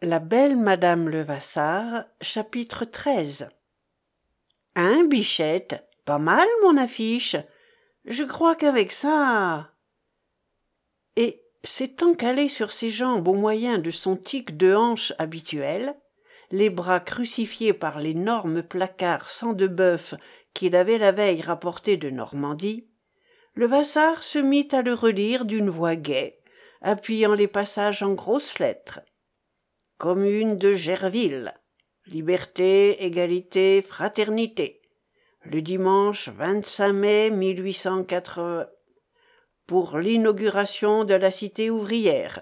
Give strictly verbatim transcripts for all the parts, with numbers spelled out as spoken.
La belle Madame Levasseur, chapitre treize. Hein, Bichette, pas mal mon affiche. Je crois qu'avec ça... Et, s'étant calé sur ses jambes au moyen de son tic de hanche habituel, les bras crucifiés par l'énorme placard sang de bœuf qu'il avait la veille rapporté de Normandie, Levasseur se mit à le relire d'une voix gaie, appuyant les passages en grosses lettres. Commune de Gerville. Liberté, égalité, fraternité. Le dimanche vingt-cinq mai mille huit cent quatre-vingts. Pour l'inauguration de la cité ouvrière.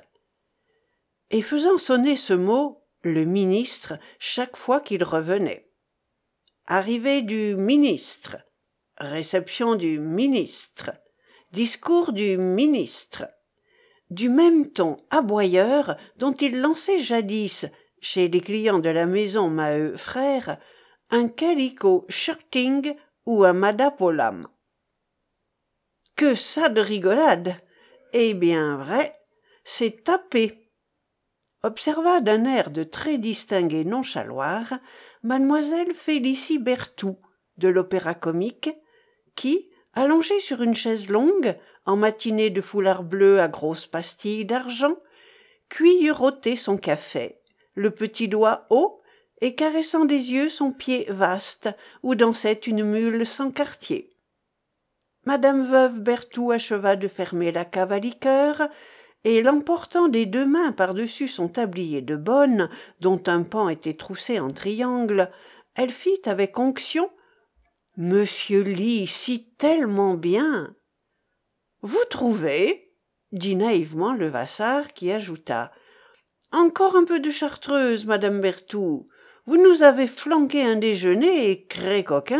Et faisant sonner ce mot, le ministre, chaque fois qu'il revenait. Arrivée du ministre. Réception du ministre. Discours du ministre. Du même ton aboyeur dont il lançait jadis, chez les clients de la maison Maheu frères, un calicot shirting ou un madapolam. Que ça de rigolade! Eh bien vrai, c'est tapé. Observa d'un air de très distingué nonchaloir mademoiselle Félicie Berthoux, de l'Opéra-Comique, qui, allongée sur une chaise longue, en matinée de foulard bleu à grosses pastilles d'argent, cuillerottait son café, le petit doigt haut, et caressant des yeux son pied vaste, où dansait une mule sans quartier. Madame veuve Berthoux acheva de fermer la cave à liqueurs, et l'emportant des deux mains par-dessus son tablier de bonne, dont un pan était troussé en triangle, elle fit avec onction « Monsieur lit si tellement bien !»« Vous trouvez ?» dit naïvement Levasseur, qui ajouta « Encore un peu de chartreuse, Madame Berthoux. Vous nous avez flanqué un déjeuner cré coquin. »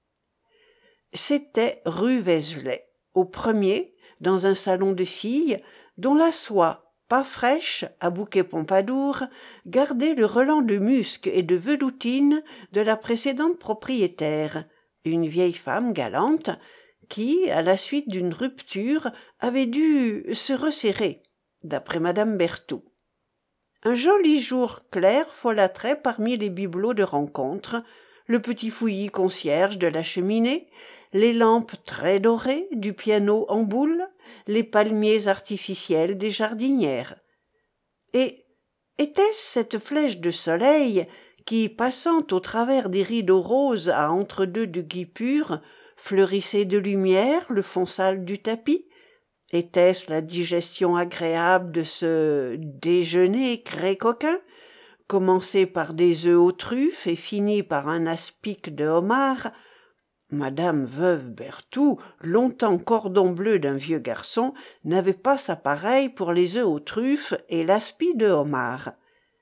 C'était rue Vézelay, au premier, dans un salon de filles, dont la soie, pas fraîche, à bouquet Pompadour, gardait le relent de musc et de veloutine de la précédente propriétaire, une vieille femme galante, qui, à la suite d'une rupture, avait dû se resserrer, d'après Madame Berthoux. Un joli jour clair folâtrait parmi les bibelots de rencontre, le petit fouillis concierge de la cheminée, les lampes très dorées du piano en boule, les palmiers artificiels des jardinières. Et était-ce cette flèche de soleil qui, passant au travers des rideaux roses à entre-deux de gui pur, fleurissait de lumière le fond sale du tapis? Était-ce la digestion agréable de ce déjeuner cré coquin, commencé par des œufs aux truffes et fini par un aspic de homard? Madame veuve Berthoux, longtemps cordon bleu d'un vieux garçon, n'avait pas sa pareille pour les œufs aux truffes et l'aspi de homard.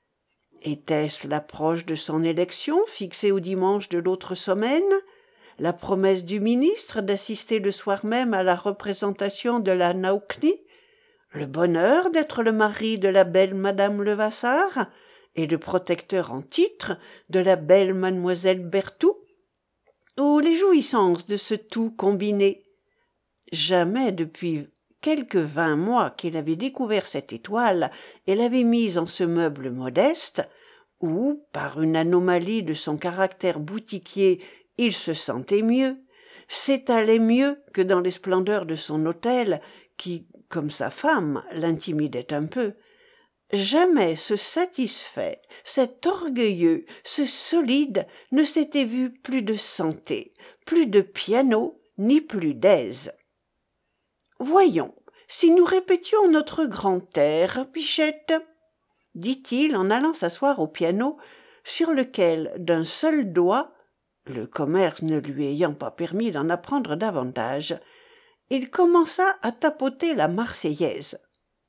Était-ce l'approche de son élection, fixée au dimanche de l'autre semaine? La promesse du ministre d'assister le soir même à la représentation de la Naukni? Le bonheur d'être le mari de la belle Madame Levasseur et le protecteur en titre de la belle Mademoiselle Berthoux? Ou les jouissances de ce tout combiné? Jamais depuis quelques vingt mois qu'il avait découvert cette étoile et l'avait mise en ce meuble modeste, où, par une anomalie de son caractère boutiquier, il se sentait mieux, s'étalait mieux que dans les splendeurs de son hôtel, qui, comme sa femme, l'intimidait un peu. Jamais ce satisfait, cet orgueilleux, ce solide ne s'était vu plus de santé, plus de piano, ni plus d'aise. Voyons, si nous répétions notre grand air, Bichette, dit-il en allant s'asseoir au piano, sur lequel, d'un seul doigt, le commerce ne lui ayant pas permis d'en apprendre davantage, il commença à tapoter la Marseillaise.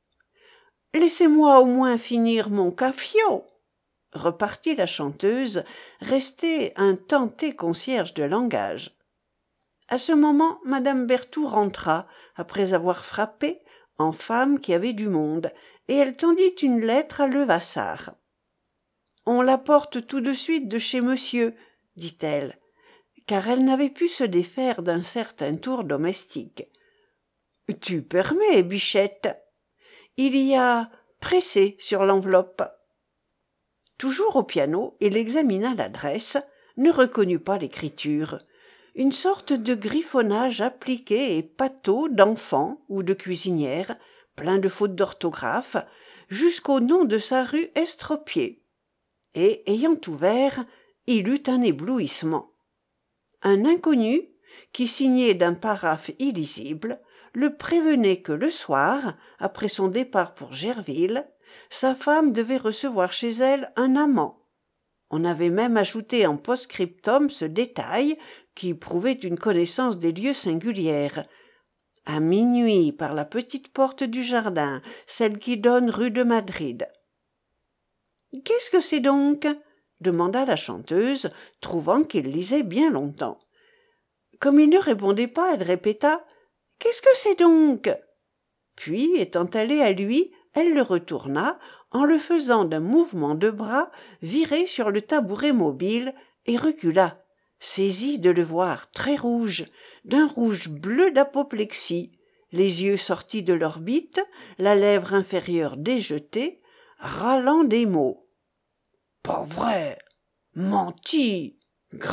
« Laissez-moi au moins finir mon cafio !» repartit la chanteuse, restée un tenté concierge de langage. À ce moment, Madame Berthoux rentra, après avoir frappé, en femme qui avait du monde, et elle tendit une lettre à Levasseur. « On la porte tout de suite de chez monsieur, » dit-elle, car elle n'avait pu se défaire d'un certain tour domestique. « Tu permets, Bichette ?» Il y a « pressé » sur l'enveloppe. toujours au piano, il examina l'adresse, ne reconnut pas l'écriture. Une sorte de griffonnage appliqué et pâteau d'enfant ou de cuisinière, plein de fautes d'orthographe, jusqu'au nom de sa rue estropiée. Et, ayant ouvert, il eut un éblouissement. Un inconnu, qui signait d'un paraphe illisible, le prévenait que le soir, après son départ pour Gerville, sa femme devait recevoir chez elle un amant. On avait même ajouté en post-scriptum ce détail qui prouvait une connaissance des lieux singulière. À minuit, par la petite porte du jardin, celle qui donne rue de Madrid. « Qu'est-ce que c'est donc ?» demanda la chanteuse, trouvant qu'il lisait bien longtemps. Comme il ne répondait pas, elle répéta « Qu'est-ce que c'est donc ?» Puis, étant allée à lui, elle le retourna, en le faisant d'un mouvement de bras, virer sur le tabouret mobile et recula, saisie de le voir très rouge, d'un rouge bleu d'apoplexie, les yeux sortis de l'orbite, la lèvre inférieure déjetée, râlant des mots. « Pas vrai! Menti! Gredin !»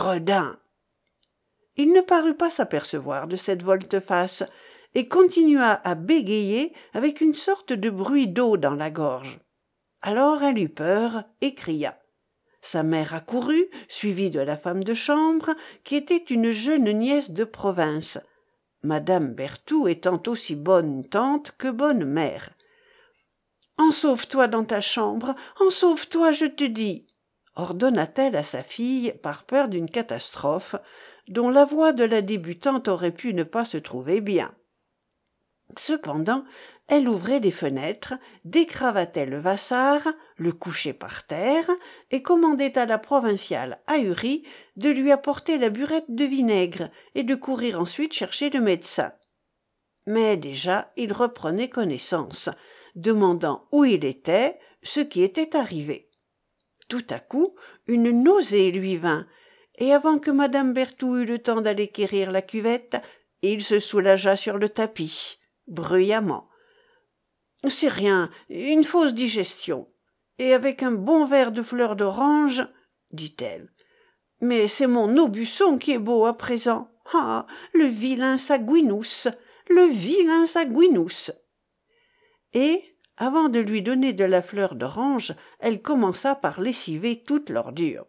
Il ne parut pas s'apercevoir de cette volte-face et continua à bégayer avec une sorte de bruit d'eau dans la gorge. Alors elle eut peur et cria. Sa mère accourut, suivie de la femme de chambre, qui était une jeune nièce de province, madame Berthoux étant aussi bonne tante que bonne mère. « Ensauve-toi dans ta chambre, ensauve-toi, je te dis !» ordonna-t-elle à sa fille par peur d'une catastrophe, dont la voix de la débutante aurait pu ne pas se trouver bien. Cependant, elle ouvrait les fenêtres, décravatait le vassar, le couchait par terre, et commandait à la provinciale ahurie de lui apporter la burette de vinaigre et de courir ensuite chercher le médecin. Mais déjà il reprenait connaissance, demandant où il était, ce qui était arrivé. Tout à coup, une nausée lui vint, et avant que madame Berthoux eût le temps d'aller quérir la cuvette, il se soulagea sur le tapis, bruyamment. « C'est rien, une fausse digestion, et avec un bon verre de fleur d'orange, dit-elle. Mais c'est mon Aubusson qui est beau à présent. Ah, le vilain Saguinous, le vilain Saguinous !» Et, avant de lui donner de la fleur d'orange, elle commença par lessiver toute l'ordure.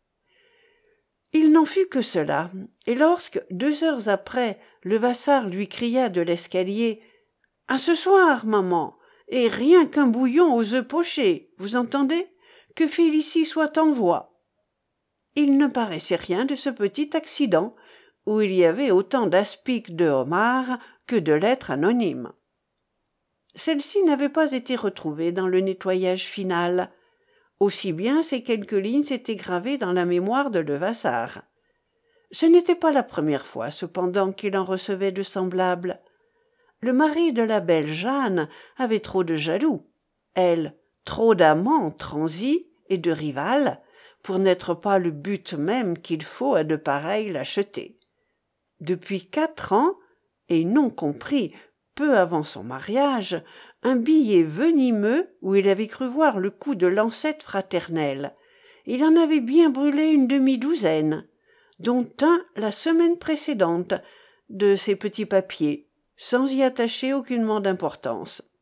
Il n'en fut que cela, et lorsque, deux heures après, le vassar lui cria de l'escalier « À ce soir, maman, et rien qu'un bouillon aux œufs pochés, vous entendez? Que Félicie soit en voie !» Il ne paraissait rien de ce petit accident, où il y avait autant d'aspics de homard que de lettres anonymes. Celle-ci n'avait pas été retrouvée dans le nettoyage final. Aussi bien ces quelques lignes s'étaient gravées dans la mémoire de Levasseur. Ce n'était pas la première fois, cependant, qu'il en recevait de semblables. Le mari de la belle Jeanne avait trop de jaloux, elle, trop d'amants transis et de rivales, pour n'être pas le but même qu'il faut à de pareilles lâchetés. Depuis quatre ans, et non compris peu avant son mariage, un billet venimeux où il avait cru voir le coup de lancette fraternelle. Il en avait bien brûlé une demi-douzaine, dont un la semaine précédente, de ces petits papiers, sans y attacher aucunement d'importance.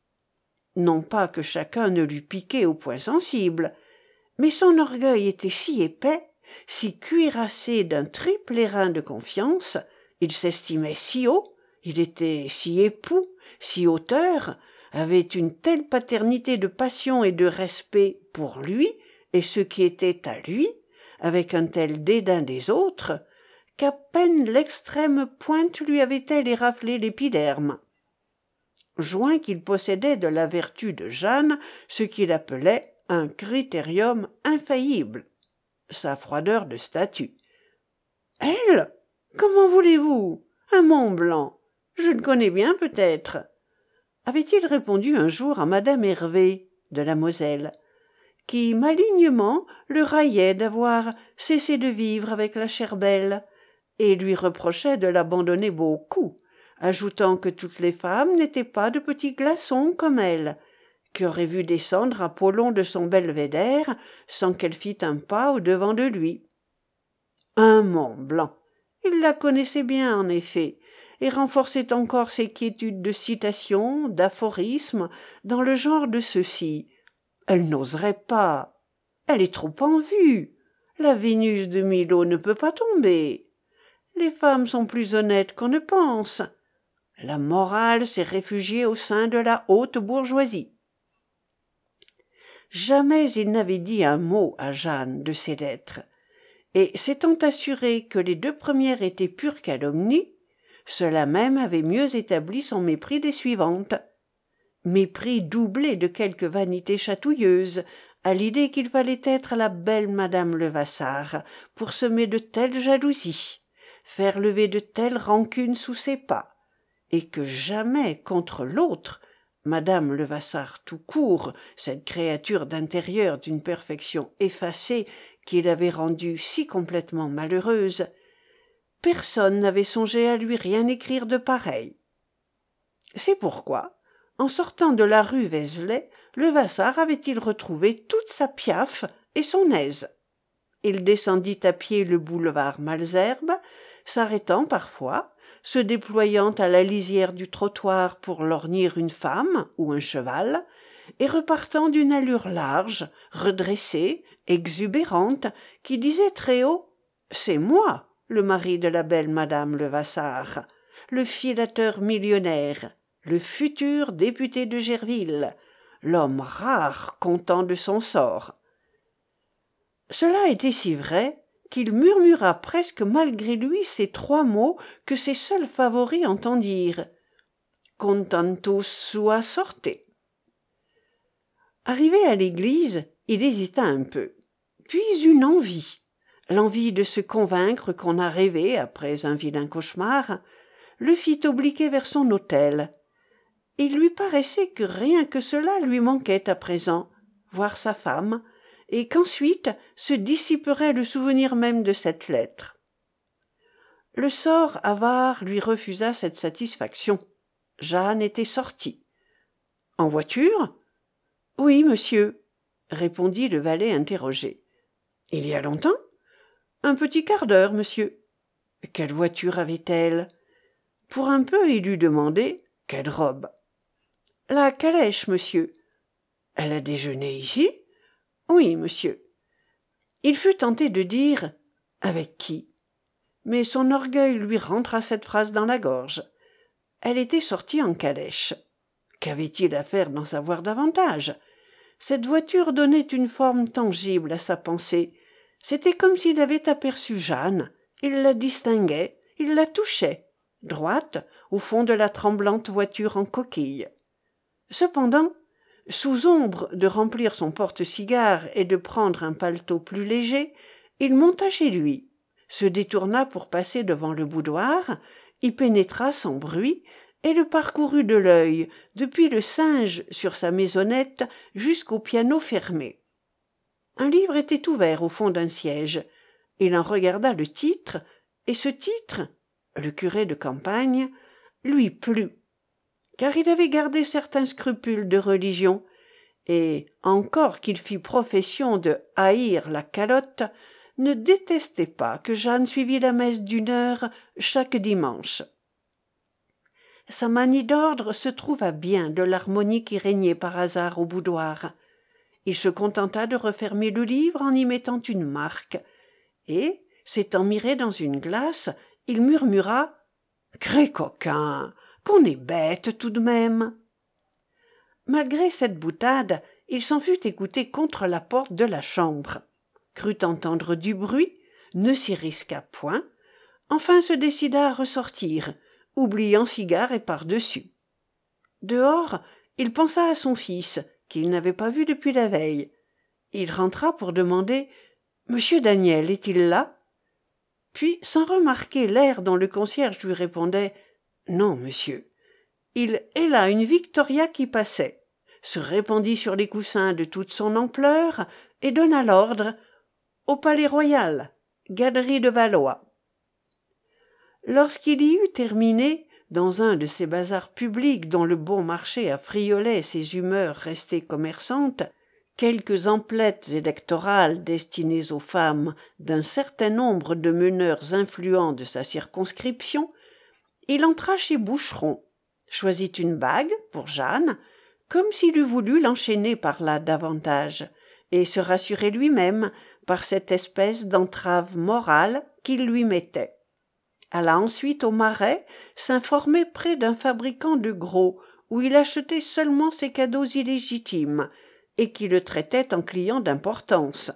Non pas que chacun ne l'eût piqué au point sensible, mais son orgueil était si épais, si cuirassé d'un triple airain de confiance, il s'estimait si haut, il était si époux, si auteur, avait une telle paternité de passion et de respect pour lui et ce qui était à lui, avec un tel dédain des autres, qu'à peine l'extrême pointe lui avait-elle éraflé l'épiderme. Joint qu'il possédait de la vertu de Jeanne ce qu'il appelait un critérium infaillible, sa froideur de statut. « Elle ? Comment voulez-vous ? Un Mont-Blanc ? Je le connais bien peut-être » avait-il répondu un jour à madame Hervé de la Moselle, qui malignement le raillait d'avoir cessé de vivre avec la chère belle et lui reprochait de l'abandonner beaucoup, ajoutant que toutes les femmes n'étaient pas de petits glaçons comme elle, qui aurait vu descendre Apollon de son belvédère sans qu'elle fît un pas au-devant de lui. Un Mont Blanc. Il la connaissait bien, en effet, et renforçait encore ses quiétudes de citation, d'aphorisme, dans le genre de ceci. Elle n'oserait pas. Elle est trop en vue. La Vénus de Milo ne peut pas tomber. Les femmes sont plus honnêtes qu'on ne pense. La morale s'est réfugiée au sein de la haute bourgeoisie. Jamais il n'avait dit un mot à Jeanne de ces lettres, et s'étant assuré que les deux premières étaient pure calomnie, cela même avait mieux établi son mépris des suivantes. Mépris doublé de quelque vanité chatouilleuse, à l'idée qu'il fallait être la belle madame Levasseur pour semer de telles jalousies, faire lever de telles rancunes sous ses pas, et que jamais contre l'autre, madame Levasseur tout court, cette créature d'intérieur d'une perfection effacée qui l'avait rendue si complètement malheureuse, personne n'avait songé à lui rien écrire de pareil. C'est pourquoi, en sortant de la rue Vézelay, Levasseur avait-il retrouvé toute sa piaffe et son aise. Il descendit à pied le boulevard Malesherbes, s'arrêtant parfois, se déployant à la lisière du trottoir pour lorgner une femme ou un cheval, et repartant d'une allure large, redressée, exubérante, qui disait très haut « C'est moi, le mari de la belle madame Levasseur, le filateur millionnaire, le futur député de Gerville, l'homme rare content de son sort. » Cela était si vrai qu'il murmura presque malgré lui ces trois mots que ses seuls favoris entendirent. « Contentus sua sorte ». Arrivé à l'église, il hésita un peu. Puis une envie, l'envie de se convaincre qu'on a rêvé après un vilain cauchemar, le fit obliquer vers son hôtel. Il lui paraissait que rien que cela lui manquait à présent, voir sa femme, et qu'ensuite se dissiperait le souvenir même de cette lettre. Le sort avare lui refusa cette satisfaction. Jeanne était sortie. « En voiture ?»« Oui, monsieur, » répondit le valet interrogé. « Il y a longtemps ?»« Un petit quart d'heure, monsieur. » « Quelle voiture avait-elle ?» Pour un peu, il eût demandé « Quelle robe ?» « La calèche, monsieur. »« Elle a déjeuné ici ?»« Oui, monsieur. » Il fut tenté de dire « Avec qui ?» Mais son orgueil lui rentra cette phrase dans la gorge. Elle était sortie en calèche. Qu'avait-il à faire d'en savoir davantage? Cette voiture donnait une forme tangible à sa pensée. C'était comme s'il avait aperçu Jeanne. Il la distinguait, il la touchait, droite, au fond de la tremblante voiture en coquille. Cependant, sous ombre de remplir son porte-cigares et de prendre un paletot plus léger, il monta chez lui, se détourna pour passer devant le boudoir, y pénétra sans bruit et le parcourut de l'œil, depuis le singe sur sa maisonnette jusqu'au piano fermé. Un livre était ouvert au fond d'un siège. Il en regarda le titre, et ce titre, le curé de campagne, lui plut, car il avait gardé certains scrupules de religion, et, encore qu'il fît profession de haïr la calotte, ne détestait pas que Jeanne suivît la messe d'une heure chaque dimanche. Sa manie d'ordre se trouva bien de l'harmonie qui régnait par hasard au boudoir. Il se contenta de refermer le livre en y mettant une marque, et, s'étant miré dans une glace, il murmura « Cré coquin, qu'on est bête tout de même !» Malgré cette boutade, il s'en fut écouter contre la porte de la chambre, crut entendre du bruit, ne s'y risqua point, enfin se décida à ressortir, oubliant cigare et par-dessus. Dehors, il pensa à son fils, qu'il n'avait pas vu depuis la veille. Il rentra pour demander « Monsieur Daniel est-il là ?» Puis, sans remarquer l'air dont le concierge lui répondait « Non, monsieur », il héla une victoria qui passait, se répandit sur les coussins de toute son ampleur et donna l'ordre « Au Palais Royal, galerie de Valois ». Lorsqu'il y eut terminé, dans un de ces bazars publics dont le bon marché affriolait ses humeurs restées commerçantes, quelques emplettes électorales destinées aux femmes d'un certain nombre de meneurs influents de sa circonscription, il entra chez Boucheron, choisit une bague pour Jeanne, comme s'il eût voulu l'enchaîner par là davantage, et se rassurer lui-même par cette espèce d'entrave morale qu'il lui mettait. Alla ensuite au Marais s'informer près d'un fabricant de gros où il achetait seulement ses cadeaux illégitimes et qui le traitait en client d'importance.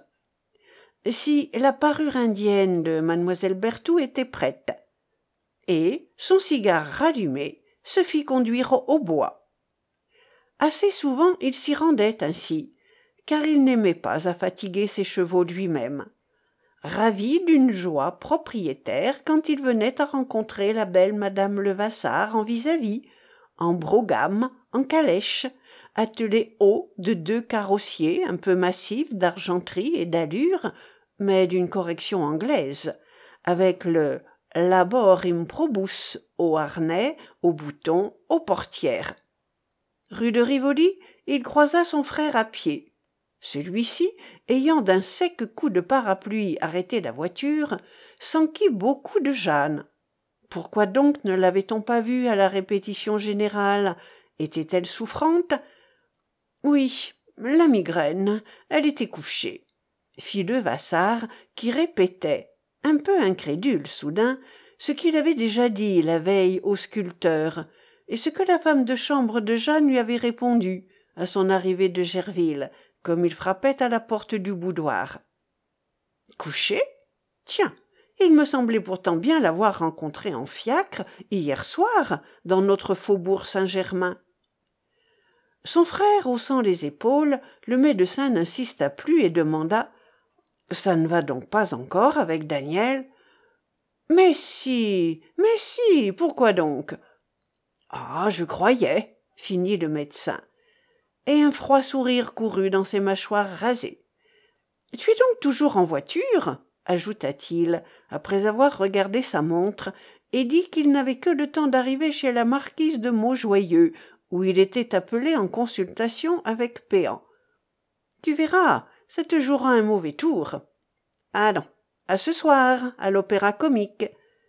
Si la parure indienne de mademoiselle Berthoud était prête, et, son cigare rallumé, se fit conduire au bois. Assez souvent il s'y rendait ainsi, car il n'aimait pas à fatiguer ses chevaux lui-même, ravi d'une joie propriétaire quand il venait à rencontrer la belle madame Levasseur en vis-à-vis, en brougham, en calèche, attelée haut de deux carrossiers un peu massifs d'argenterie et d'allure, mais d'une correction anglaise, avec le labor improbus au harnais, aux boutons, aux portières. Rue de Rivoli, il croisa son frère à pied. Celui-ci, ayant d'un sec coup de parapluie arrêté la voiture, s'enquit beaucoup de Jeanne. Pourquoi donc ne l'avait-on pas vue à la répétition générale? Était-elle souffrante? Oui, la migraine, elle était couchée, fit Levasseur, qui répétait, un peu incrédule soudain, ce qu'il avait déjà dit la veille au sculpteur, et ce que la femme de chambre de Jeanne lui avait répondu, à son arrivée de Gerville, comme il frappait à la porte du boudoir. Couché? Tiens, il me semblait pourtant bien l'avoir rencontrée en fiacre, hier soir, dans notre faubourg Saint-Germain. Son frère, haussant les épaules, le médecin n'insista plus et demanda « Ça ne va donc pas encore avec Daniel ?»« Mais si, mais si, pourquoi donc ?»« Ah, je croyais, » finit le médecin, et un froid sourire courut dans ses mâchoires rasées. « Tu es donc toujours en voiture ?» ajouta-t-il, après avoir regardé sa montre, et dit qu'il n'avait que le temps d'arriver chez la marquise de Maujoyeux, où il était appelé en consultation avec Péan. « Tu verras, ça te jouera un mauvais tour. »« Ah non, à ce soir, à l'Opéra-Comique. »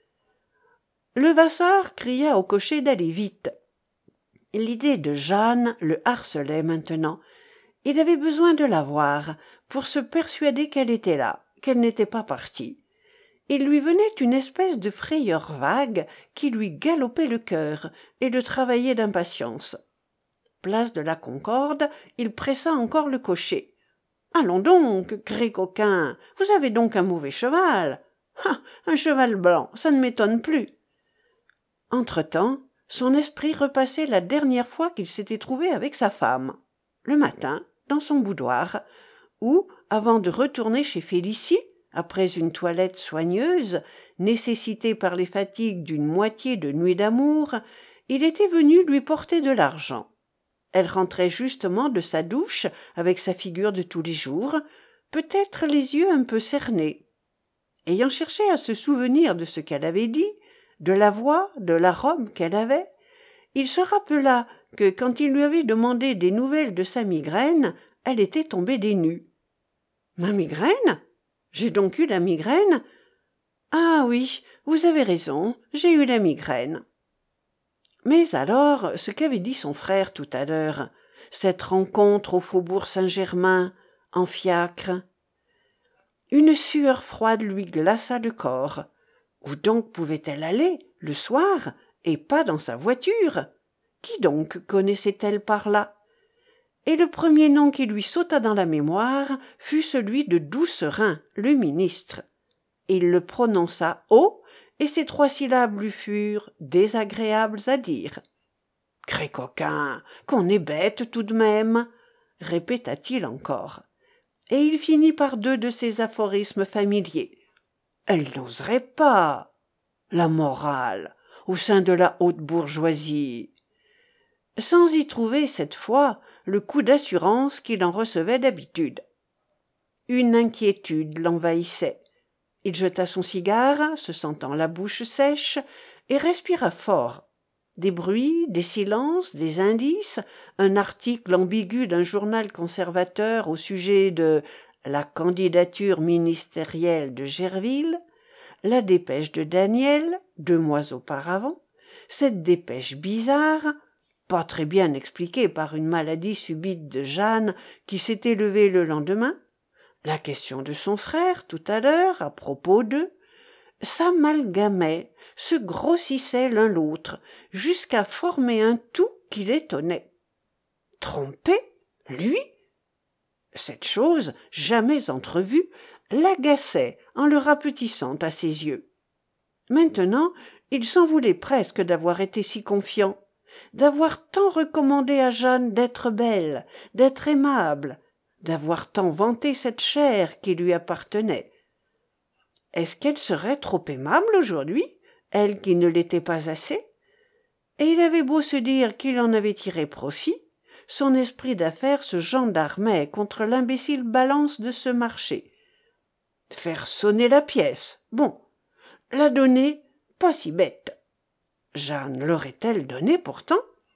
Levasseur cria au cocher d'aller vite. L'idée de Jeanne le harcelait maintenant. Il avait besoin de la voir pour se persuader qu'elle était là, qu'elle n'était pas partie. Il lui venait une espèce de frayeur vague qui lui galopait le cœur et le travaillait d'impatience. Place de la Concorde, il pressa encore le cocher. « Allons donc, gré-coquin, vous avez donc un mauvais cheval. Ah, un cheval blanc, ça ne m'étonne plus. » Entre-temps, son esprit repassait la dernière fois qu'il s'était trouvé avec sa femme, le matin, dans son boudoir, où, avant de retourner chez Félicie, après une toilette soigneuse, nécessitée par les fatigues d'une moitié de nuit d'amour, il était venu lui porter de l'argent. Elle rentrait justement de sa douche avec sa figure de tous les jours, peut-être les yeux un peu cernés. Ayant cherché à se souvenir de ce qu'elle avait dit, de la voix, de la robe qu'elle avait, il se rappela que quand il lui avait demandé des nouvelles de sa migraine, elle était tombée des nues. « Ma migraine? J'ai donc eu la migraine? Ah oui, vous avez raison, j'ai eu la migraine. » Mais alors, ce qu'avait dit son frère tout à l'heure, cette rencontre au faubourg Saint-Germain, en fiacre. Une sueur froide lui glaça le corps. Où donc pouvait-elle aller, le soir, et pas dans sa voiture? Qui donc connaissait-elle par là? Et le premier nom qui lui sauta dans la mémoire fut celui de Doucerin, le ministre. Il le prononça haut, et ces trois syllabes lui furent désagréables à dire. « Cré-coquin, qu'on est bête tout de même !» répéta-t-il encore. Et il finit par deux de ces aphorismes familiers. « Elle n'oserait pas !»« La morale, au sein de la haute bourgeoisie !» sans y trouver cette fois le coup d'assurance qu'il en recevait d'habitude. Une inquiétude l'envahissait. Il jeta son cigare, se sentant la bouche sèche, et respira fort. Des bruits, des silences, des indices, un article ambigu d'un journal conservateur au sujet de la candidature ministérielle de Gerville, la dépêche de Daniel, deux mois auparavant, cette dépêche bizarre, pas très bien expliquée par une maladie subite de Jeanne qui s'était levée le lendemain, la question de son frère tout à l'heure à propos d'eux, s'amalgamaient, se grossissaient l'un l'autre, jusqu'à former un tout qui l'étonnait. Trompé, lui? Cette chose, jamais entrevue, l'agaçait en le rapetissant à ses yeux. Maintenant, il s'en voulait presque d'avoir été si confiant, d'avoir tant recommandé à Jeanne d'être belle, d'être aimable, d'avoir tant vanté cette chair qui lui appartenait. Est-ce qu'elle serait trop aimable aujourd'hui, elle qui ne l'était pas assez? Et il avait beau se dire qu'il en avait tiré profit, son esprit d'affaires se gendarmait contre l'imbécile balance de ce marché. Faire sonner la pièce, bon. La donner, pas si bête. Jeanne l'aurait-elle donnée pourtant?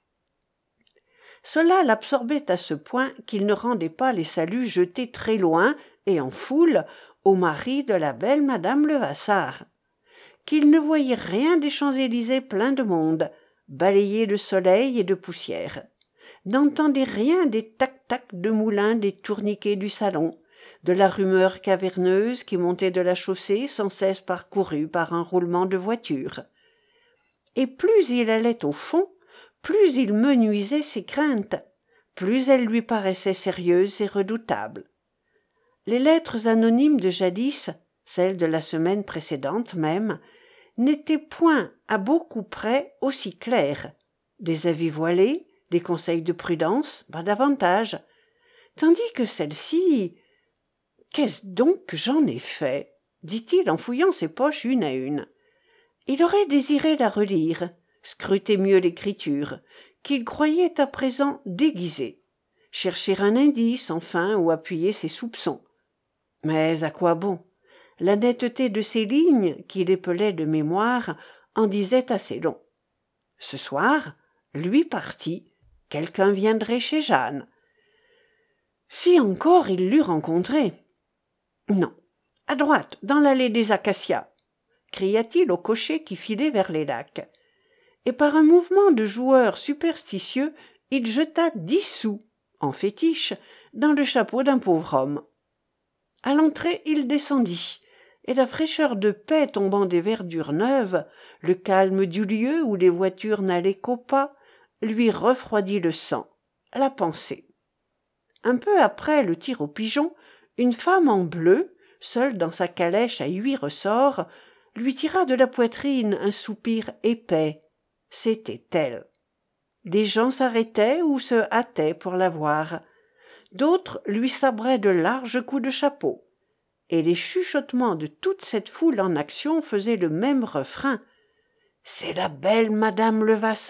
Cela l'absorbait à ce point qu'il ne rendait pas les saluts jetés très loin et en foule au mari de la belle madame Levasseur, qu'il ne voyait rien des Champs-Élysées pleins de monde, balayés de soleil et de poussière, n'entendait rien des tac-tac de moulins des tourniquets du salon, de la rumeur caverneuse qui montait de la chaussée sans cesse parcourue par un roulement de voiture. Et plus il allait au fond, plus il menuisait ses craintes, plus elles lui paraissaient sérieuses et redoutables. Les lettres anonymes de jadis, celles de la semaine précédente même, n'étaient point à beaucoup près aussi claires. Des avis voilés, des conseils de prudence, pas davantage. Tandis que celle-ci... Qu'est-ce donc que j'en ai fait? Dit-il en fouillant ses poches une à une. Il aurait désiré la relire, scruter mieux l'écriture, qu'il croyait à présent déguisée, chercher un indice, enfin, où appuyer ses soupçons. Mais à quoi bon? La netteté de ces lignes, qu'il épelait de mémoire, en disait assez long. Ce soir, lui parti, quelqu'un viendrait chez Jeanne. Si encore il l'eût rencontrée. Non, à droite, dans l'allée des acacias, cria-t-il au cocher qui filait vers les lacs. Et par un mouvement de joueur superstitieux, il jeta dix sous, en fétiche, dans le chapeau d'un pauvre homme. À l'entrée, il descendit, et la fraîcheur de paix tombant des verdures neuves, le calme du lieu où les voitures n'allaient qu'au pas, lui refroidit le sang, la pensée. Un peu après le tir au pigeon, une femme en bleu, seule dans sa calèche à huit ressorts, lui tira de la poitrine un soupir épais. C'était elle. Des gens s'arrêtaient ou se hâtaient pour la voir. D'autres lui sabraient de larges coups de chapeau. Et les chuchotements de toute cette foule en action faisaient le même refrain. « C'est la belle madame Levasseur !»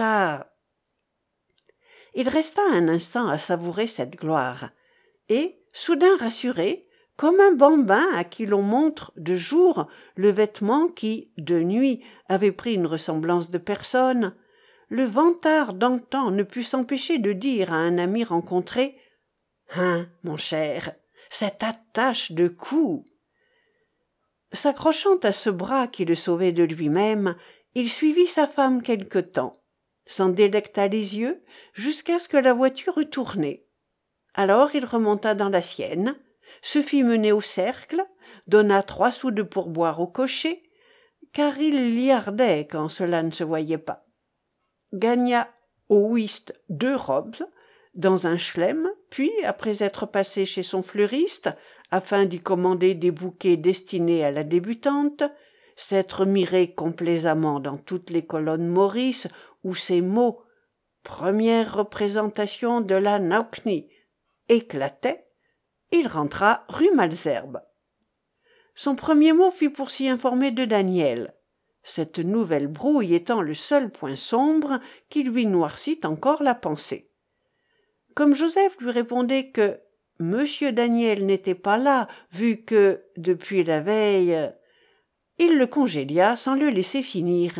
Il resta un instant à savourer cette gloire. Et, soudain rassuré, comme un bambin à qui l'on montre de jour le vêtement qui, de nuit, avait pris une ressemblance de personne, le vantard d'antan ne put s'empêcher de dire à un ami rencontré « Hein, mon cher, cette attache de cou !» S'accrochant à ce bras qui le sauvait de lui-même, il suivit sa femme quelque temps, s'en délecta les yeux jusqu'à ce que la voiture eût tourné. Alors il remonta dans la sienne, se fit mener au cercle, donna trois sous de pourboire au cocher, car il liardait quand cela ne se voyait pas, gagna au whist deux robes dans un chelem, puis, après être passé chez son fleuriste, afin d'y commander des bouquets destinés à la débutante, s'être miré complaisamment dans toutes les colonnes Maurice où ces mots « première représentation de la Naukni » éclataient, il rentra rue Malesherbes. Son premier mot fut pour s'y informer de Daniel, cette nouvelle brouille étant le seul point sombre qui lui noircit encore la pensée. Comme Joseph lui répondait que Monsieur Daniel n'était pas là, vu que, depuis la veille, il le congédia sans le laisser finir,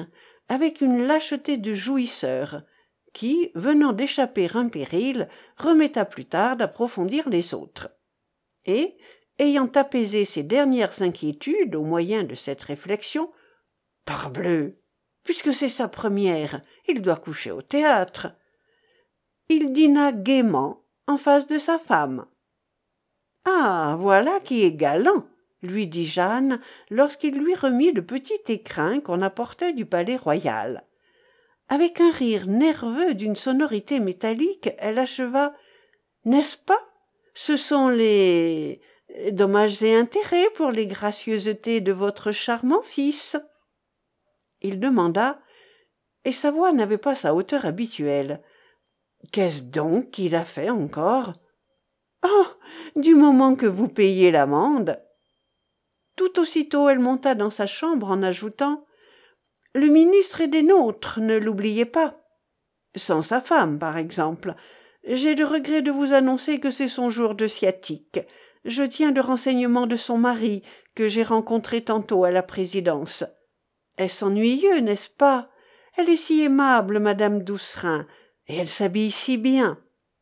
avec une lâcheté de jouisseur, qui, venant d'échapper un péril, remet à plus tard d'approfondir les autres. Et, ayant apaisé ses dernières inquiétudes au moyen de cette réflexion, « Parbleu, puisque c'est sa première, il doit coucher au théâtre », il dîna gaiement en face de sa femme. « Ah, voilà qui est galant !» lui dit Jeanne, lorsqu'il lui remit le petit écrin qu'on apportait du palais royal. Avec un rire nerveux d'une sonorité métallique, elle acheva. « N'est-ce pas? Ce sont les dommages et intérêts pour les gracieusetés de votre charmant fils. » Il demanda, et sa voix n'avait pas sa hauteur habituelle. « Qu'est-ce donc qu'il a fait encore? »« Oh, du moment que vous payez l'amende. » Tout aussitôt elle monta dans sa chambre en ajoutant « Le ministre est des nôtres, ne l'oubliez pas. » Sans sa femme, par exemple. J'ai le regret de vous annoncer que c'est son jour de sciatique. Je tiens le renseignement de son mari, que j'ai rencontré tantôt à la présidence. Est-ce ennuyeux, n'est-ce pas? Elle est si aimable, madame Doucerin, et elle s'habille si bien.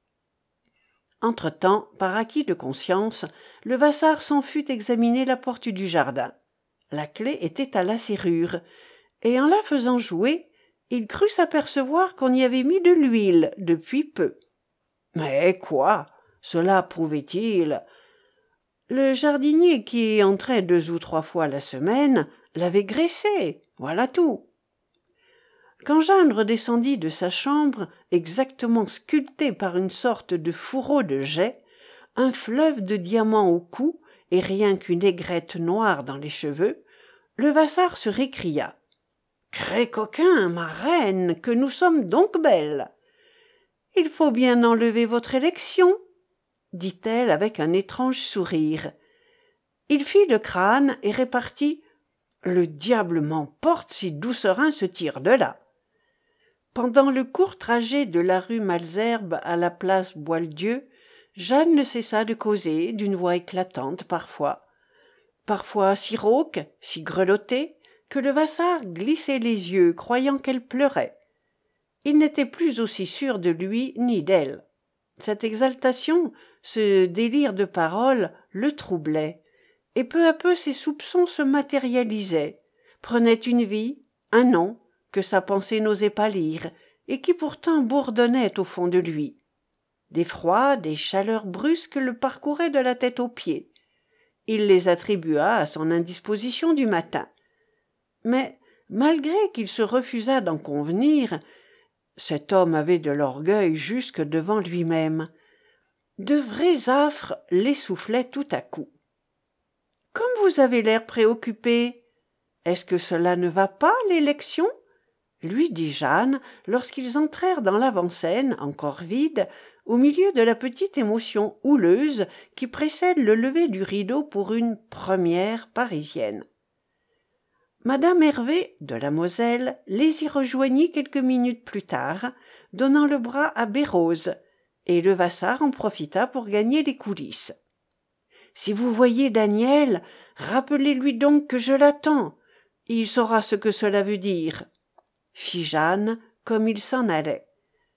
Entre-temps, par acquis de conscience, Levasseur s'en fut examiner la porte du jardin. La clé était à la serrure, et en la faisant jouer, il crut s'apercevoir qu'on y avait mis de l'huile depuis peu. Mais quoi? Cela prouvait-il? Le jardinier qui y entrait deux ou trois fois la semaine l'avait graissé, voilà tout. Quand Jeanne redescendit de sa chambre, exactement sculptée par une sorte de fourreau de jais, un fleuve de diamants au cou et rien qu'une aigrette noire dans les cheveux, Levasseur se récria. « Cré coquin, ma reine, que nous sommes donc belles !»« Il faut bien enlever votre élection, » dit-elle avec un étrange sourire. Il fit le crâne et répartit. « Le diable m'emporte si Doucerin se tire de là !» Pendant le court trajet de la rue Malesherbes à la place Boieldieu, Jeanne ne cessa de causer, d'une voix éclatante parfois. Parfois si rauque, si grelottée, que Levasseur glissait les yeux, croyant qu'elle pleurait. Il n'était plus aussi sûr de lui ni d'elle. Cette exaltation, ce délire de parole, le troublait, et peu à peu ses soupçons se matérialisaient, prenaient une vie, un nom, que sa pensée n'osait pas lire, et qui pourtant bourdonnait au fond de lui. Des froids, des chaleurs brusques le parcouraient de la tête aux pieds. Il les attribua à son indisposition du matin. Mais, malgré qu'il se refusât d'en convenir, cet homme avait de l'orgueil jusque devant lui-même. De vrais affres l'essoufflaient tout à coup. « Comme vous avez l'air préoccupé, est-ce que cela ne va pas, l'élection ?» lui dit Jeanne, lorsqu'ils entrèrent dans l'avant-scène, encore vide, au milieu de la petite émotion houleuse qui précède le lever du rideau pour une première parisienne. Madame Hervé, de la Moselle, les y rejoignit quelques minutes plus tard, donnant le bras à Bérose, et Levasseur en profita pour gagner les coulisses. « Si vous voyez Daniel, rappelez-lui donc que je l'attends. Il saura ce que cela veut dire. » fit Jeanne, comme il s'en allait.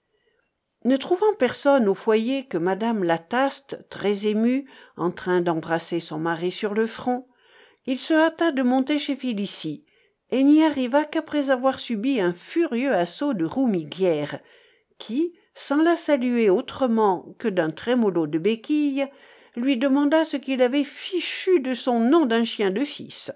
Ne trouvant personne au foyer que madame Lataste, très émue, en train d'embrasser son mari sur le front, il se hâta de monter chez Félicie, et n'y arriva qu'après avoir subi un furieux assaut de Roumiguière, qui, sans la saluer autrement que d'un trémolo de béquilles, lui demanda ce qu'il avait fichu de son nom d'un chien de fils.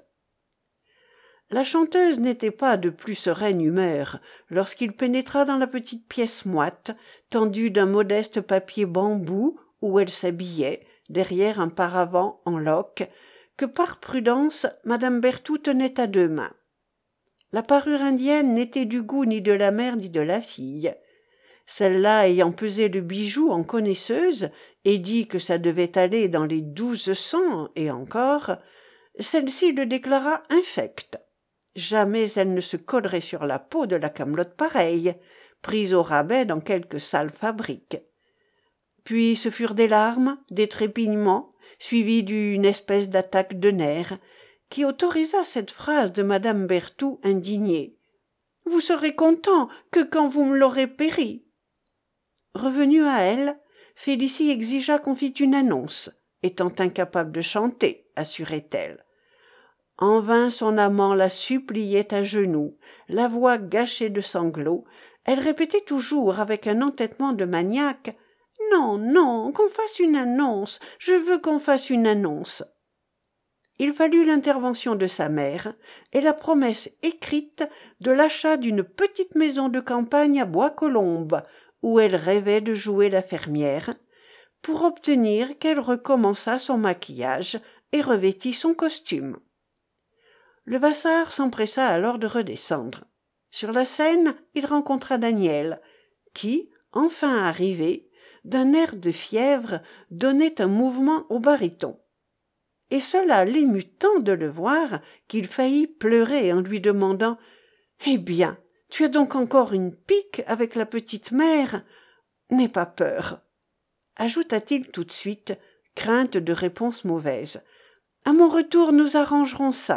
La chanteuse n'était pas de plus sereine humeur lorsqu'il pénétra dans la petite pièce moite, tendue d'un modeste papier bambou où elle s'habillait, derrière un paravent en loques, que par prudence madame Berthoux tenait à deux mains. La parure indienne n'était du goût ni de la mère ni de la fille. Celle-là ayant pesé le bijou en connaisseuse et dit que ça devait aller dans les douze cents et encore, celle-ci le déclara infect. Jamais elle ne se collerait sur la peau de la camelote pareille, prise au rabais dans quelque sale fabrique. Puis ce furent des larmes, des trépignements, suivis d'une espèce d'attaque de nerfs, qui autorisa cette phrase de madame Berthoux indignée. Vous serez content que quand vous me l'aurez péri. » Revenue à elle, Félicie exigea qu'on fît une annonce, étant incapable de chanter, assurait-elle. En vain son amant la suppliait à genoux, la voix gâchée de sanglots. Elle répétait toujours avec un entêtement de maniaque: « Non, non, qu'on fasse une annonce, je veux qu'on fasse une annonce. » Il fallut l'intervention de sa mère et la promesse écrite de l'achat d'une petite maison de campagne à Bois-Colombes, où elle rêvait de jouer la fermière, pour obtenir qu'elle recommençât son maquillage et revêtît son costume. Levasseur s'empressa alors de redescendre. Sur la scène, il rencontra Daniel, qui, enfin arrivé, d'un air de fièvre, donnait un mouvement au baryton. Et cela l'émut tant de le voir qu'il faillit pleurer en lui demandant: « Eh bien, tu as donc encore une pique avec la petite mère? N'aie pas peur. » Ajouta-t-il tout de suite, crainte de réponse mauvaise. « À mon retour, nous arrangerons ça. »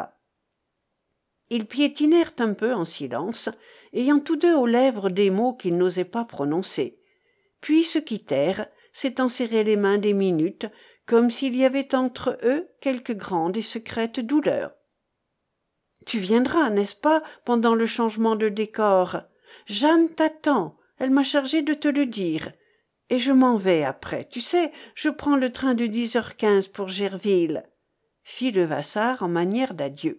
Ils piétinèrent un peu en silence, ayant tous deux aux lèvres des mots qu'ils n'osaient pas prononcer, puis se quittèrent, s'étant serré les mains des minutes, comme s'il y avait entre eux quelque grande et secrète douleur. « Tu viendras, n'est-ce pas, pendant le changement de décor? Jeanne t'attend, elle m'a chargé de te le dire. Et je m'en vais après, tu sais, je prends le train de dix heures quinze pour Gerville, » fit Levasseur en manière d'adieu.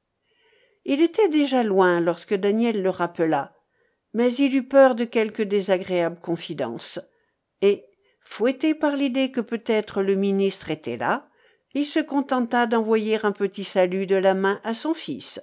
Il était déjà loin lorsque Daniel le rappela, mais il eut peur de quelque désagréable confidence, et, fouetté par l'idée que peut-être le ministre était là, il se contenta d'envoyer un petit salut de la main à son fils.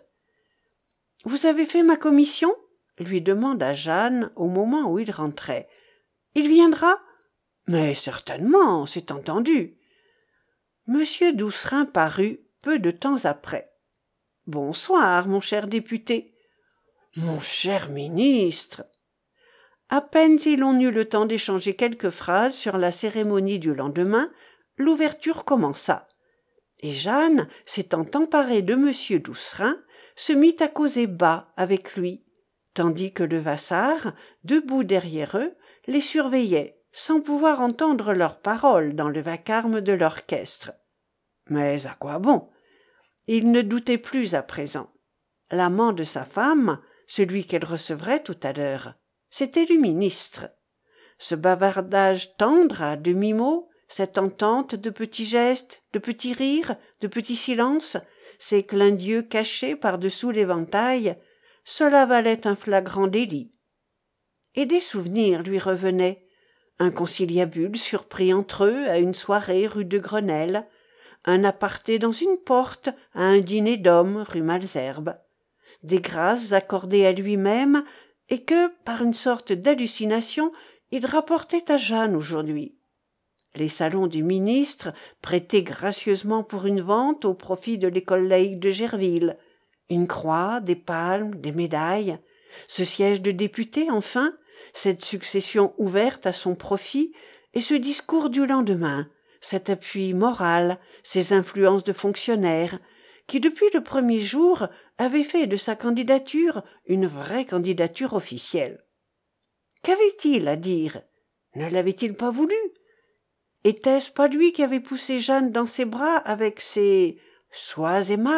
« Vous avez fait ma commission ?» lui demanda Jeanne au moment où il rentrait. « Il viendra ?»« Mais certainement, c'est entendu. » Monsieur Doucerin parut peu de temps après. « Bonsoir, mon cher député. »« Mon cher ministre. » À peine si l'on eut le temps d'échanger quelques phrases sur la cérémonie du lendemain, l'ouverture commença, et Jeanne, s'étant emparée de monsieur Doucerin, se mit à causer bas avec lui, tandis que Levasseur, debout derrière eux, les surveillait, sans pouvoir entendre leurs paroles dans le vacarme de l'orchestre. Mais à quoi bon? Il ne doutait plus à présent. L'amant de sa femme, celui qu'elle recevrait tout à l'heure, c'était le ministre. Ce bavardage tendre à demi-mot, cette entente de petits gestes, de petits rires, de petits silences, ces clins d'yeux cachés par-dessous l'éventail, cela valait un flagrant délit. Et des souvenirs lui revenaient. Un conciliabule surpris entre eux à une soirée rue de Grenelle, un aparté dans une porte à un dîner d'hommes rue Malesherbes, des grâces accordées à lui-même et que, par une sorte d'hallucination, il rapportait à Jeanne aujourd'hui. Les salons du ministre, prêtés gracieusement pour une vente au profit de l'école laïque de Gerville, une croix, des palmes, des médailles, ce siège de député, enfin, cette succession ouverte à son profit, et ce discours du lendemain, cet appui moral, ces influences de fonctionnaire, qui depuis le premier jour avait fait de sa candidature une vraie candidature officielle. Qu'avait-il à dire? Ne l'avait-il pas voulu? Était-ce pas lui qui avait poussé Jeanne dans ses bras avec ses « sois aimable » ?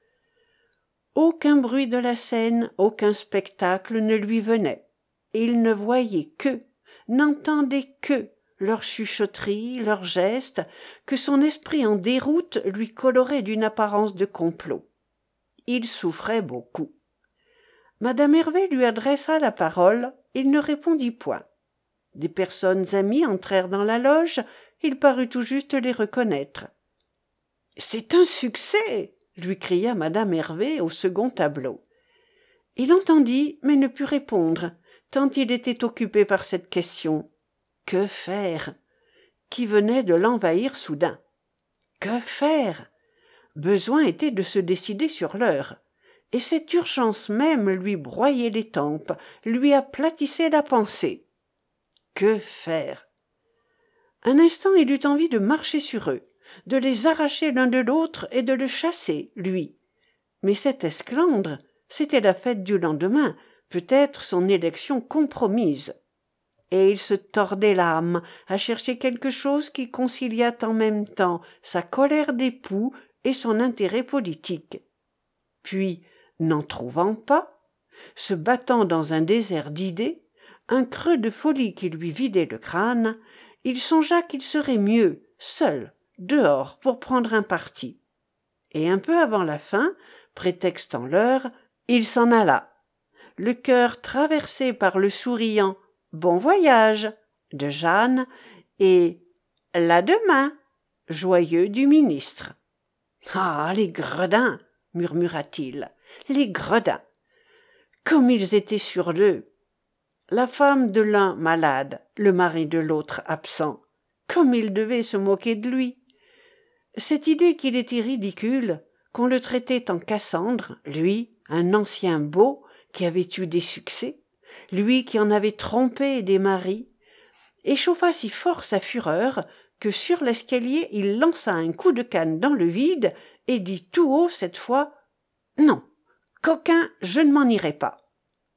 Aucun bruit de la scène, aucun spectacle ne lui venait. Il ne voyait que, n'entendait que leurs chuchotteries, leurs gestes, que son esprit en déroute lui colorait d'une apparence de complot. Il souffrait beaucoup. Madame Hervé lui adressa la parole, il ne répondit point. Des personnes amies entrèrent dans la loge, il parut tout juste les reconnaître. « C'est un succès !» lui cria madame Hervé au second tableau. Il entendit, mais ne put répondre, tant il était occupé par cette question. Que faire? Qui venait de l'envahir soudain. Que faire? Besoin était de se décider sur l'heure, et cette urgence même lui broyait les tempes, lui aplatissait la pensée. Que faire? Un instant il eut envie de marcher sur eux, de les arracher l'un de l'autre et de le chasser, lui. Mais cet esclandre, C'était la fête du lendemain, peut-être son élection compromise. Et il se tordait l'âme à chercher quelque chose qui conciliât en même temps sa colère d'époux et son intérêt politique. Puis, n'en trouvant pas, se battant dans un désert d'idées, un creux de folie qui lui vidait le crâne, il songea qu'il serait mieux, seul, dehors, pour prendre un parti. Et un peu avant la fin, prétextant l'heure, il s'en alla, le cœur traversé par le souriant « Bon voyage » de Jeanne et « La demain » joyeux du ministre. « Ah, les gredins !» murmura-t-il, « les gredins ! Comme ils étaient sur d'eux ! La femme de l'un malade, le mari de l'autre absent. Comme ils devaient se moquer de lui ! Cette idée qu'il était ridicule, qu'on le traitait en Cassandre, lui, un ancien beau, qui avait eu des succès, lui qui en avait trompé des maris, échauffa si fort sa fureur que sur l'escalier il lança un coup de canne dans le vide et dit tout haut cette fois « Non, coquin, je ne m'en irai pas ».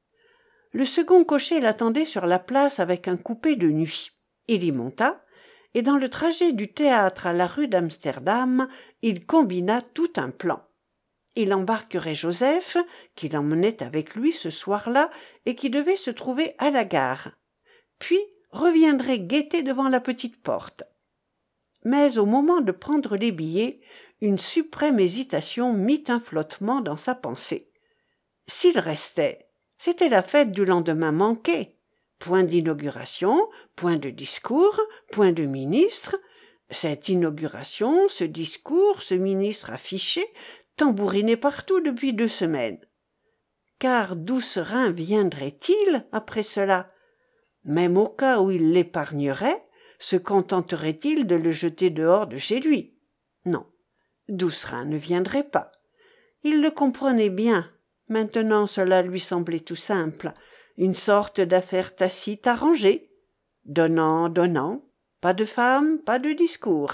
Le second cocher l'attendait sur la place avec un coupé de nuit. Il y monta, et dans le trajet du théâtre à la rue d'Amsterdam, il combina tout un plan. Il embarquerait Joseph, qui l'emmenait avec lui ce soir-là et qui devait se trouver à la gare, puis reviendrait guetter devant la petite porte. Mais au moment de prendre les billets, une suprême hésitation mit un flottement dans sa pensée. S'il restait, c'était la fête du lendemain manquée. Point d'inauguration, point de discours, point de ministre. Cette inauguration, ce discours, ce ministre affiché, tambouriné partout depuis deux semaines. Car d'où serein viendrait-il après cela? Même au cas où il l'épargnerait, se contenterait-il de le jeter dehors de chez lui? Non, Doucerin ne viendrait pas. Il le comprenait bien. Maintenant cela lui semblait tout simple, une sorte d'affaire tacite arrangée. Donnant, donnant, pas de femme, pas de discours.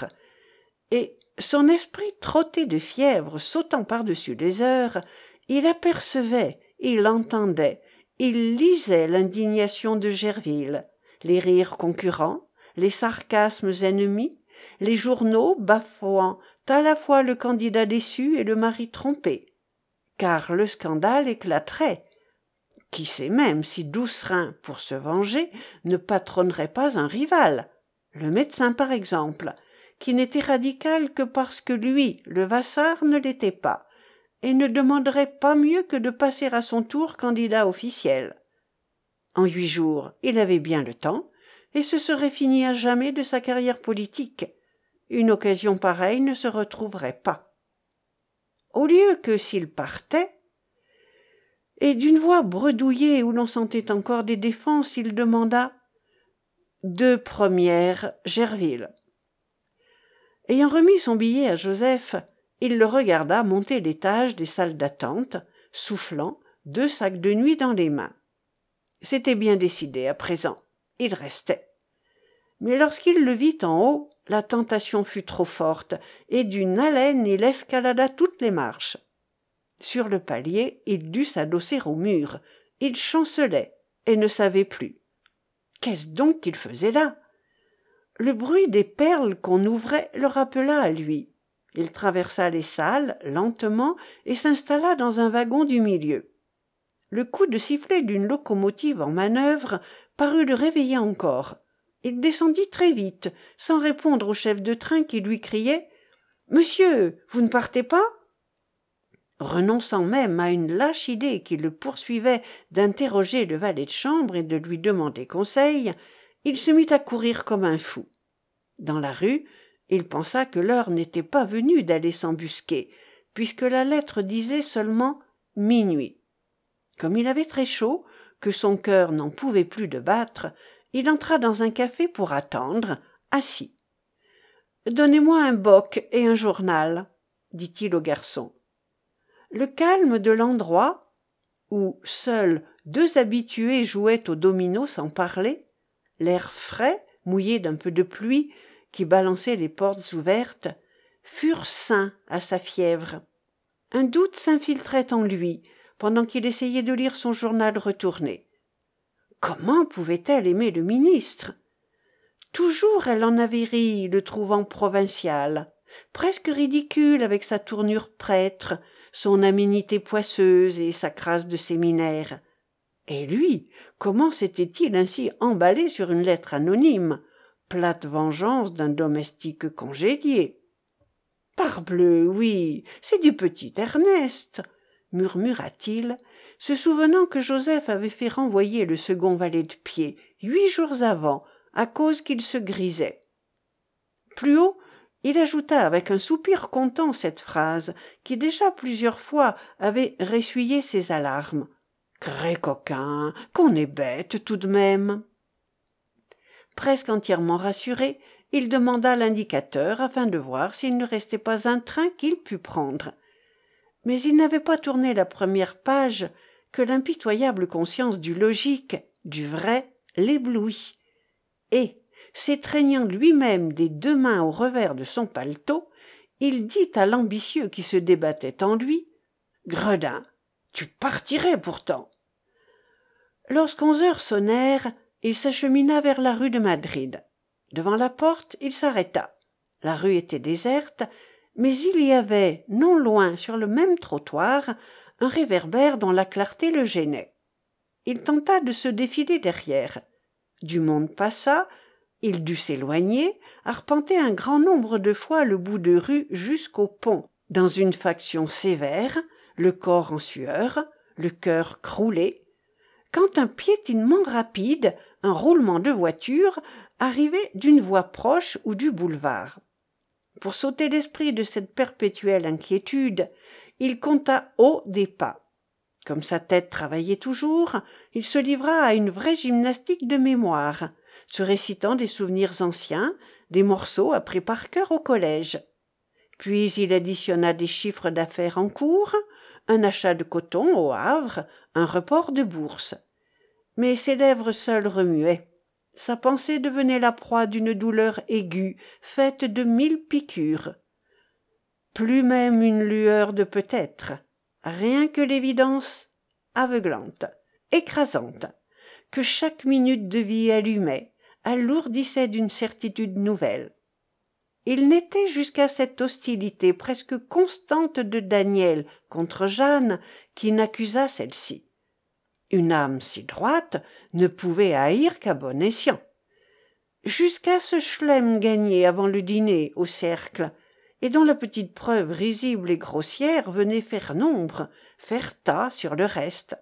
Et son esprit trotté de fièvre, sautant par-dessus les heures, il apercevait, il entendait, il lisait l'indignation de Gerville, les rires concurrents, les sarcasmes ennemis, les journaux bafouant à la fois le candidat déçu et le mari trompé. Car le scandale éclaterait. Qui sait même si Doucerin, pour se venger, ne patronnerait pas un rival, le médecin par exemple, qui n'était radical que parce que lui, le Vassar, ne l'était pas, et ne demanderait pas mieux que de passer à son tour candidat officiel. En huit jours, il avait bien le temps, et ce serait fini à jamais de sa carrière politique. Une occasion pareille ne se retrouverait pas. Au lieu que s'il partait, et d'une voix bredouillée où l'on sentait encore des défenses, il demanda « Deux premières, Gerville ». Ayant remis son billet à Joseph, il le regarda monter l'étage des salles d'attente, soufflant, deux sacs de nuit dans les mains. C'était bien décidé à présent, il restait. Mais lorsqu'il le vit en haut, la tentation fut trop forte, et d'une haleine il escalada toutes les marches. Sur le palier, il dut s'adosser au mur. Il chancelait et ne savait plus. Qu'est-ce donc qu'il faisait là? Le bruit des perles qu'on ouvrait le rappela à lui. Il traversa les salles lentement et s'installa dans un wagon du milieu. Le coup de sifflet d'une locomotive en manœuvre parut le réveiller encore. Il descendit très vite, sans répondre au chef de train qui lui criait « Monsieur, vous ne partez pas ?» Renonçant même à une lâche idée qui le poursuivait d'interroger le valet de chambre et de lui demander conseil, il se mit à courir comme un fou. Dans la rue, il pensa que l'heure n'était pas venue d'aller s'embusquer, puisque la lettre disait seulement « minuit ». Comme il avait très chaud, que son cœur n'en pouvait plus de battre, il entra dans un café pour attendre, assis. « Donnez-moi un bock et un journal, » dit-il au garçon. Le calme de l'endroit, où seuls deux habitués jouaient au domino sans parler, l'air frais, mouillé d'un peu de pluie, qui balançait les portes ouvertes, furent sains à sa fièvre. Un doute s'infiltrait en lui, pendant qu'il essayait de lire son journal retourné. Comment pouvait-elle aimer le ministre? Toujours elle en avait ri, le trouvant provincial, presque ridicule avec sa tournure prêtre, son aménité poisseuse et sa crasse de séminaire. Et lui, comment s'était-il ainsi emballé sur une lettre anonyme, plate vengeance d'un domestique congédié? Parbleu, oui, c'est du petit Ernest, murmura-t-il, se souvenant que Joseph avait fait renvoyer le second valet de pied huit jours avant, à cause qu'il se grisait. Plus haut, il ajouta avec un soupir content cette phrase qui déjà plusieurs fois avait ressuyé ses alarmes. « Cré coquin, qu'on est bête tout de même !» Presque entièrement rassuré, il demanda l'indicateur afin de voir s'il ne restait pas un train qu'il pût prendre. Mais il n'avait pas tourné la première page que l'impitoyable conscience du logique, du vrai, l'éblouit. Et, s'étreignant lui-même des deux mains au revers de son paletot, il dit à l'ambitieux qui se débattait en lui « Gredin, tu partirais pourtant !» Lorsqu'onze heures sonnèrent, il s'achemina vers la rue de Madrid. Devant la porte, il s'arrêta. La rue était déserte, mais il y avait, non loin, sur le même trottoir, un réverbère dont la clarté le gênait. Il tenta de se défiler derrière. Du monde passa, il dut s'éloigner, arpenter un grand nombre de fois le bout de rue jusqu'au pont, dans une faction sévère, le corps en sueur, le cœur croulé, quand un piétinement rapide, un roulement de voiture, arrivait d'une voie proche ou du boulevard. Pour s'ôter l'esprit de cette perpétuelle inquiétude, il compta haut des pas. Comme sa tête travaillait toujours, il se livra à une vraie gymnastique de mémoire, se récitant des souvenirs anciens, des morceaux appris par cœur au collège. Puis il additionna des chiffres d'affaires en cours, un achat de coton au Havre, un report de bourse. Mais ses lèvres seules remuaient. Sa pensée devenait la proie d'une douleur aiguë, faite de mille piqûres. Plus même une lueur de peut-être, rien que l'évidence aveuglante, écrasante, que chaque minute de vie allumait, alourdissait d'une certitude nouvelle. Il n'était jusqu'à cette hostilité presque constante de Daniel contre Jeanne qui n'accusa celle-ci. Une âme si droite ne pouvait haïr qu'à bon escient. Jusqu'à ce chelem gagné avant le dîner au cercle, et dont la petite preuve risible et grossière venait faire nombre, faire tas sur le reste.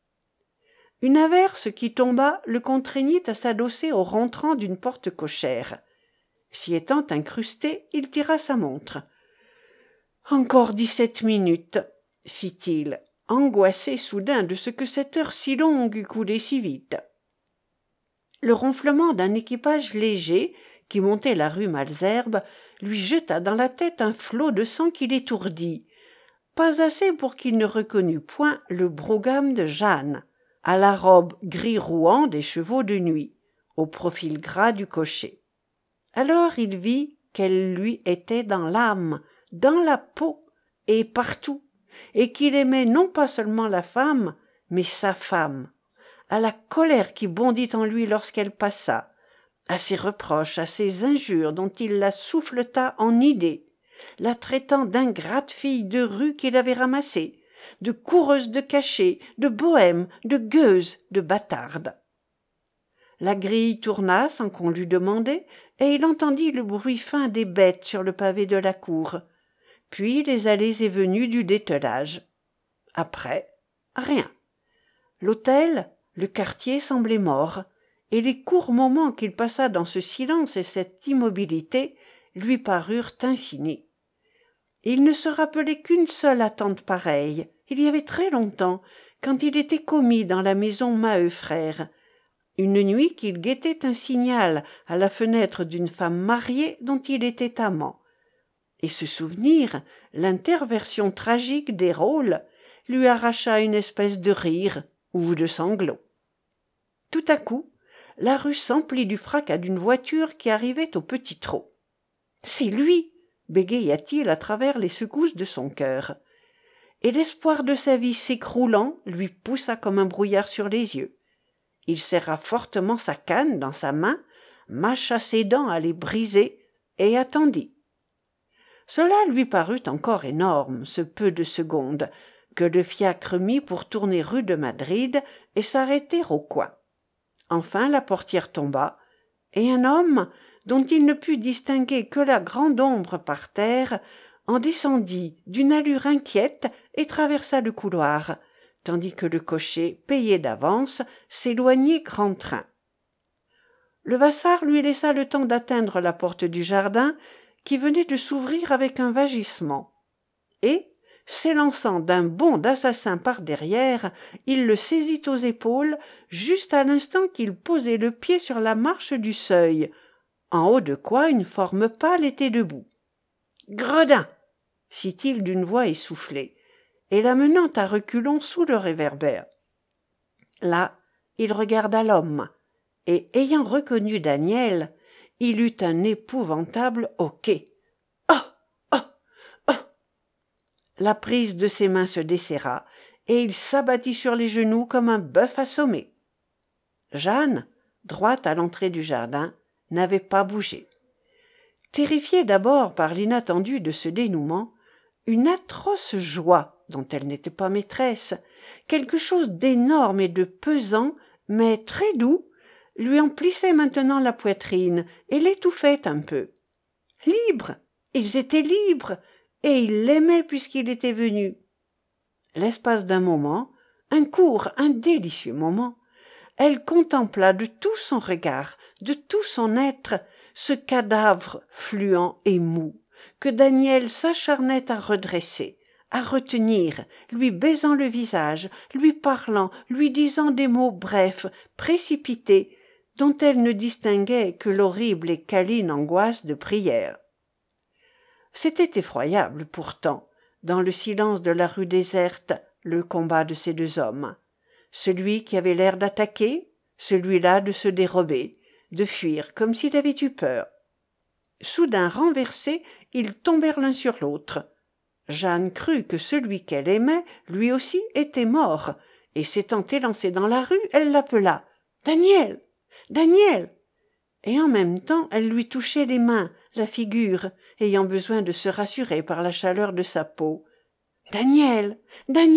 Une averse qui tomba le contraignit à s'adosser au rentrant d'une porte cochère. S'y étant incrusté, il tira sa montre. « Encore dix-sept minutes, » fit-il, angoissé soudain de ce que cette heure si longue eût coulé si vite. Le ronflement d'un équipage léger qui montait la rue Malesherbes lui jeta dans la tête un flot de sang qui l'étourdit, pas assez pour qu'il ne reconnût point le brougham de Jeanne, à la robe gris rouant des chevaux de nuit, au profil gras du cocher. Alors il vit qu'elle lui était dans l'âme, dans la peau et partout, et qu'il aimait non pas seulement la femme, mais sa femme, à la colère qui bondit en lui lorsqu'elle passa, à ses reproches, à ses injures dont il la souffleta en idées, la traitant d'ingrate fille de rue qu'il avait ramassée, de coureuse de cachets, de bohème, de gueuse, de bâtarde. La grille tourna sans qu'on l'eût demandé, et il entendit le bruit fin des bêtes sur le pavé de la cour, puis les allées et venues du dételage. Après, rien. L'hôtel, le quartier semblaient morts, et les courts moments qu'il passa dans ce silence et cette immobilité lui parurent infinis. Il ne se rappelait qu'une seule attente pareille, il y avait très longtemps, quand il était commis dans la maison Maheu frères, une nuit qu'il guettait un signal à la fenêtre d'une femme mariée dont il était amant. Et ce souvenir, l'interversion tragique des rôles, lui arracha une espèce de rire ou de sanglot. Tout à coup, la rue s'emplit du fracas d'une voiture qui arrivait au petit trot. « C'est lui !» bégaya-t-il à travers les secousses de son cœur. et l'espoir de sa vie s'écroulant lui poussa comme un brouillard sur les yeux. Il serra fortement sa canne dans sa main, mâcha ses dents à les briser, et attendit. Cela lui parut encore énorme, ce peu de secondes, que le fiacre mit pour tourner rue de Madrid et s'arrêter au coin. Enfin la portière tomba, et un homme, dont il ne put distinguer que la grande ombre par terre, en descendit d'une allure inquiète et traversa le couloir, tandis que le cocher, payé d'avance, s'éloignait grand train. Levasseur lui laissa le temps d'atteindre la porte du jardin, qui venait de s'ouvrir avec un vagissement, et, s'élançant d'un bond d'assassin par derrière, il le saisit aux épaules, juste à l'instant qu'il posait le pied sur la marche du seuil, en haut de quoi une forme pâle était debout. « Gredin !» fit-il d'une voix essoufflée, et l'amenant à reculons sous le réverbère. Là, il regarda l'homme, et ayant reconnu Daniel, il eut un épouvantable hoquet. « Oh ! Oh ! Oh !» La prise de ses mains se desserra, et il s'abattit sur les genoux comme un bœuf assommé. Jeanne, droite à l'entrée du jardin, n'avait pas bougé. Terrifiée d'abord par l'inattendu de ce dénouement, une atroce joie, dont elle n'était pas maîtresse, quelque chose d'énorme et de pesant, mais très doux, lui emplissait maintenant la poitrine et l'étouffait un peu. Libre! Ils étaient libres, et il l'aimait puisqu'il était venu. L'espace d'un moment, un court, un délicieux moment, elle contempla de tout son regard, de tout son être, ce cadavre fluent et mou, que Daniel s'acharnait à redresser, à retenir, lui baisant le visage, lui parlant, lui disant des mots brefs, précipités, dont elle ne distinguait que l'horrible et câline angoisse de prière. C'était effroyable, pourtant, dans le silence de la rue déserte, le combat de ces deux hommes. Celui qui avait l'air d'attaquer, celui-là de se dérober, de fuir comme s'il avait eu peur. Soudain renversés, ils tombèrent l'un sur l'autre. Jeanne crut que celui qu'elle aimait, lui aussi, était mort, et s'étant élancée dans la rue, elle l'appela « Daniel ! Daniel !» Et en même temps, elle lui touchait les mains, la figure, ayant besoin de se rassurer par la chaleur de sa peau. « Daniel ! Daniel !»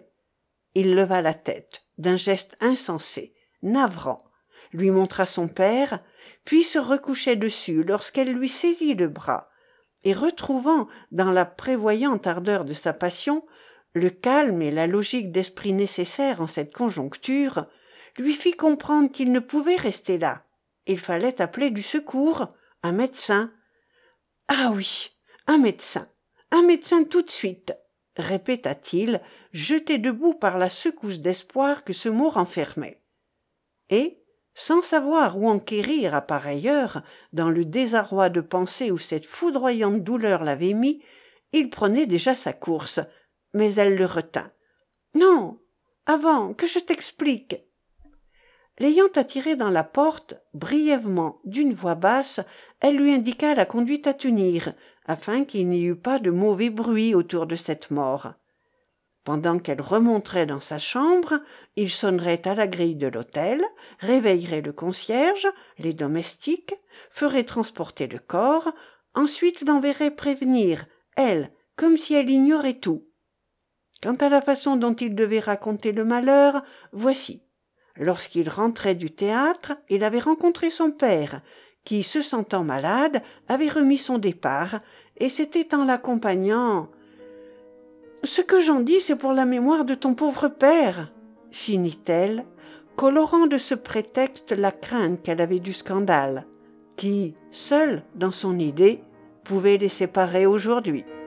Il leva la tête, d'un geste insensé, navrant, lui montra son père, puis se recouchait dessus lorsqu'elle lui saisit le bras, et retrouvant, dans la prévoyante ardeur de sa passion, le calme et la logique d'esprit nécessaires en cette conjoncture, lui fit comprendre qu'il ne pouvait rester là. Il fallait appeler du secours, un médecin. « Ah oui, un médecin, un médecin tout de suite !» répéta-t-il, jeté debout par la secousse d'espoir que ce mot renfermait. Et, sans savoir où enquérir à pareille heure, dans le désarroi de pensée où cette foudroyante douleur l'avait mis, il prenait déjà sa course, mais elle le retint. « Non, avant, que je t'explique. » L'ayant attiré dans la porte, brièvement, d'une voix basse, elle lui indiqua la conduite à tenir, afin qu'il n'y eût pas de mauvais bruit autour de cette mort. Pendant qu'elle remonterait dans sa chambre, il sonnerait à la grille de l'hôtel, réveillerait le concierge, les domestiques, ferait transporter le corps, ensuite l'enverrait prévenir, elle, comme si elle ignorait tout. Quant à la façon dont il devait raconter le malheur, voici. Lorsqu'il rentrait du théâtre, il avait rencontré son père, qui, se sentant malade, avait remis son départ, et c'était en l'accompagnant... « Ce que j'en dis, c'est pour la mémoire de ton pauvre père, » finit-elle, colorant de ce prétexte la crainte qu'elle avait du scandale, qui, seul, dans son idée, pouvait les séparer aujourd'hui.